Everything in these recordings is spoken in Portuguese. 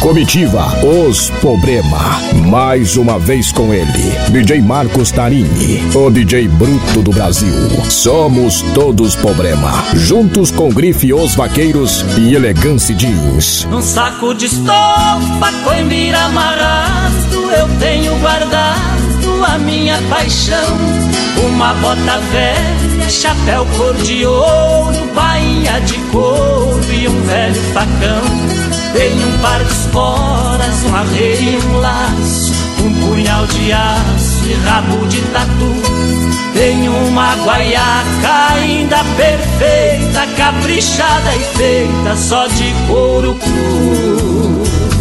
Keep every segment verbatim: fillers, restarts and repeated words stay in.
Comitiva Os Problema. Mais uma vez com ele, D J Marcos Tarini, o D J bruto do Brasil. Somos todos problema. Juntos com grife Os Vaqueiros e Elegância Jeans. Num saco de estopa, coimbira amarrado, eu tenho guardado a minha paixão. Uma bota velha, chapéu cor de ouro, bainha de couro e um velho facão. Tenho um par de esporas, um arreio e um laço, um punhal de aço e rabo de tatu. Tenho uma guaiaca ainda perfeita, caprichada e feita só de couro cru.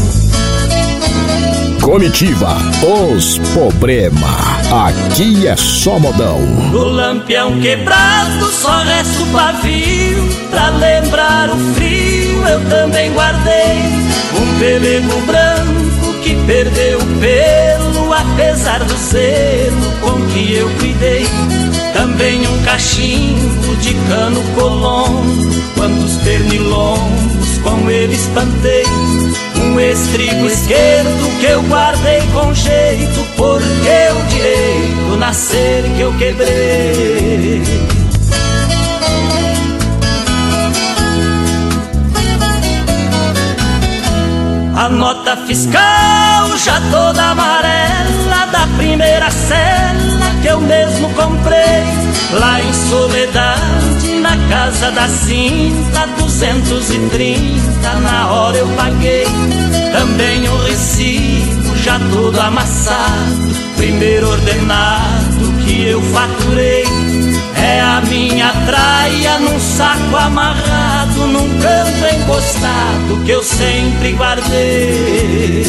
Comitiva Os Problema. Aqui é só modão. Do lampião quebrado só resta o pavio. Pra lembrar o frio eu também guardei um pelego branco que perdeu o pelo, apesar do zelo com que eu cuidei. Também um cachimbo de cano colombo, quantos pernilongos com ele espantei. Um estribo esquerdo que eu guardei com jeito, porque o direito nascer que eu quebrei. A nota fiscal já toda amarela, da primeira cela que eu mesmo comprei. Lá em Soledade, na casa da cinta, duzentos e trinta na hora eu paguei. Também o recibo já todo amassado, primeiro ordenado que eu faturei. É a minha traia num saco amarrado, num canto encostado que eu sempre guardei.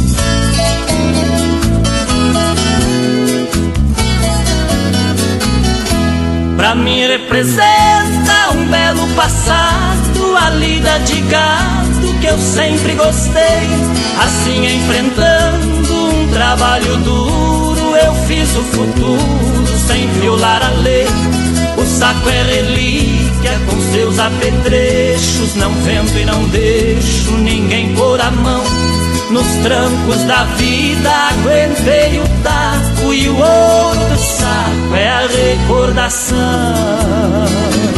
Pra mim representa um belo passado, a lida de gado que eu sempre gostei. Assim enfrentando um trabalho duro, eu fiz o futuro sem violar a lei. O saco é relíquia com seus apetrechos, não vendo e não deixo ninguém pôr a mão. Nos trancos da vida aguentei o taco, e o ouro do saco é a recordação.